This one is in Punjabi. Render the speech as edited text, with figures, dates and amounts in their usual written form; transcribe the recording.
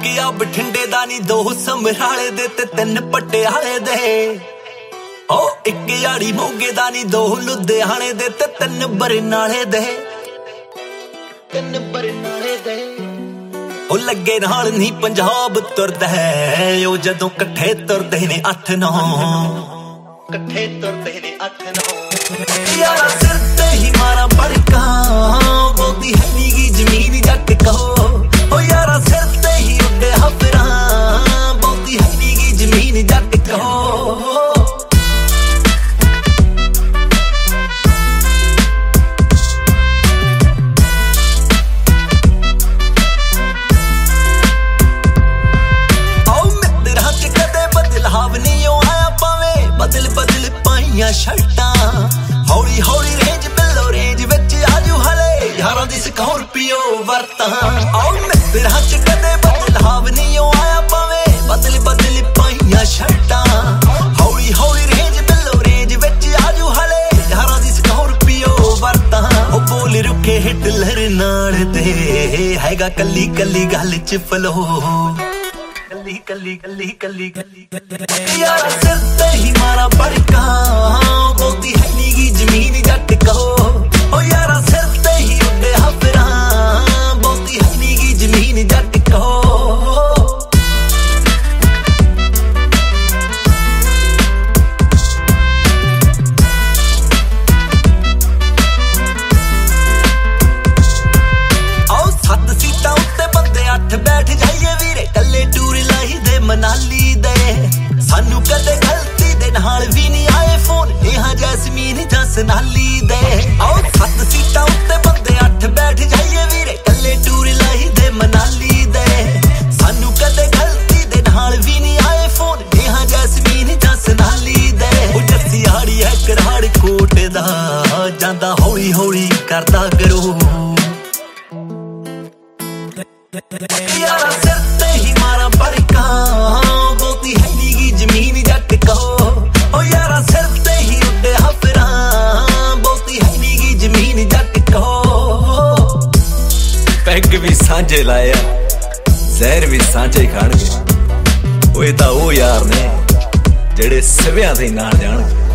ਆ ਬਠਿੰਡੇ ਦਾ ਨੀ, 2 ਸਮਰਾਲੇ ਦੇ ਤੇ 3 ਪਟਿਆਲੇ ਦੇ। ਓ ਇੱਕ ਯਾਰੀ ਮੋਗੇ ਦਾ ਨੀ, 2 ਲੁਧਿਆਣੇ ਦੇ ਤੇ 3 ਬਰਨਾਲੇ ਦੇ। 3 ਬਰਨਾਲੇ ਦੇ। ਉਹ ਲੱਗੇ ਨਾਲ ਨਹੀਂ ਪੰਜਾਬ ਤੁਰਦਾ ਹੈ, ਉਹ ਜਦੋਂ ਇਕੱਠੇ ਤੁਰਦੇ ਨੇ 8-9। ਇਕੱਠੇ ਤੁਰਦੇ ਨੇ 8-9। ਯਾਰਾ ਸਿਰ ਤੇ ਹੀ ਮਾਰਾਂ ਬੜਕਾਂ, ਬੋਲਦੀ ਹੈ ਨੀ ਗੀ ਜ਼ਮੀਨ ਜੱਟ ਕਹੋ। ਉਹ ਯਾਰਾ ਸਿਰ ਤੇ ਹੀ ਉੱਡੇ ਹਫਰਾਂ, ਬੋਲਦੀ ਹੈ ਨੀ ਗੀ ਜ਼ਮੀਨ ਜੱਟ ਕਹੋ। ਬਦਲ ਪਾਈਆਂ ਸ਼ਰਟਾਂ, ਹੌਲੀ ਹੌਲੀ ਰੇਂਜ ਬਿੱਲੋ ਰੇਂਜ ਵਿੱਚ ਆਜੂ ਹਲੇ ਯਾਰਾਂ ਦੀ ਸਕਾਰਪੀਓ ਵਰਤਾਂ। ਆਓ ਮਿੱਤਰਾਂ ਚ ਕਦੇ ਬਦਲਾਵ ਨਹੀਂ ਆਇਆ ਭਾਵੇਂ, ਬਦਲ ਪਾਈਆਂ ਸ਼ਰਟਾਂ, ਹੌਲੀ ਹੌਲੀ ਰੇਂਜ ਬਿੱਲੋ ਰੇਂਜ ਵਿੱਚ ਆਜੂ ਹਲੇ ਯਾਰਾਂ ਦੀ ਸਕਾਰਪੀਓ ਵਰਤਾਂ। ਉਹ ਬੋਲ ਰੁਕੇ ਹਿਟਲਰ ਨਾਲ ਦੇ, ਹੈਗਾ ਕੱਲੀ ਕੱਲੀ ਗੱਲ ਚ ਫਲੋ। ਕੱਲੀ ਯਾਰਾ ਸਿਰ ਤੇ ਹੀ ਮਾਰਾਂ ਬੜਕਾਂ, ਬੋਲਦੀ ਹੈ ਨੀ ਗੀ ਜ਼ਮੀਨ ਜੱਟ ਕਹੋ। ਓ ਯਾਰਾ ਸਿਰ ਤੇ ਹੀ ਉੱਡੇ ਹਫਰਾਂ, ਬੋਲਦੀ ਹੈ ਨੀ ਗੀ ਜ਼ਮੀਨ ਜੱਟ ਕਹੋ। ਆਓ 7 ਸੀਟਾਂ ਉੱਤੇ ਬੰਦੇ 8 ਬੈਠ ਜਾਈਏ ਵੀਰੇ, ਕੱਲੇ ਟੂਰ ਲਾਈ ਦੇ ਮਨਾਲੀ ਦੇ। ਸਾਨੂੰ ਕਦੇ ਗਲਤੀ ਦੇ ਨਾਲ ਵੀ ਨਹੀਂ ਆਏ ਫੋਨ, ਨੇਹਾ ਜੈਸਮੀਨ ਜਾਂ ਸਨਾਲੀ ਦੇ। ਆਓ 7 ਸੀਟਾਂ ਉੱਤੇ ਬੰਦੇ 8 ਬੈਠ ਜਾਈਏ ਵੀਰੇ, ਕੱਲੇ ਟੂਰ ਲਾਈ ਦੇ ਮਨਾਲੀ ਦੇ। ਸਾਨੂੰ ਕਦੇ ਗਲਤੀ ਦੇ ਨਾਲ ਵੀ ਨਹੀਂ ਆਏ ਫੋਨ, ਨੇਹਾ ਜੈਸਮੀਨ ਜਾਂ ਸਨਾਲੀ ਦੇ। ਉਹ ਜੱਸੀ ਆੜੀ ਹੈ ਕਰਾੜ ਕੋਟ ਦਾ, ਜਾਂਦਾ ਹੌਲੀ ਹੌਲੀ ਕਰਦਾ ਗਰੋ। ਯਾਰਾ ਸਿਰ ਤੇ ਹੀ ਮਾਰਾਂ ਬੜਕਾਂ, ਬੋਲਦੀ ਹੈ ਨੀ ਗੀ ਜ਼ਮੀਨ ਜੱਟ ਕਹੋ। ਓ ਯਾਰਾ ਸਿਰ ਤੇ ਹੀ ਉੱਡੇ ਹਫਰਾਂ, ਬੋਲਦੀ ਹੈ ਨੀ ਗੀ ਜ਼ਮੀਨ ਜੱਟ ਕਹੋ। ਪੈਗ ਵੀ ਸਾਂਝੇ ਲਾਇਆ, ਜ਼ਹਿਰ ਵੀ ਸਾਂਝੇ ਹੀ ਖਾਣਗੇ। ਉਹ ਤਾਂ ਉਹ ਯਾਰ ਨੇ ਜਿਹੜੇ ਸਿਵਿਆਂ ਤੇ ਨਾਲ ਜਾਣਗੇ।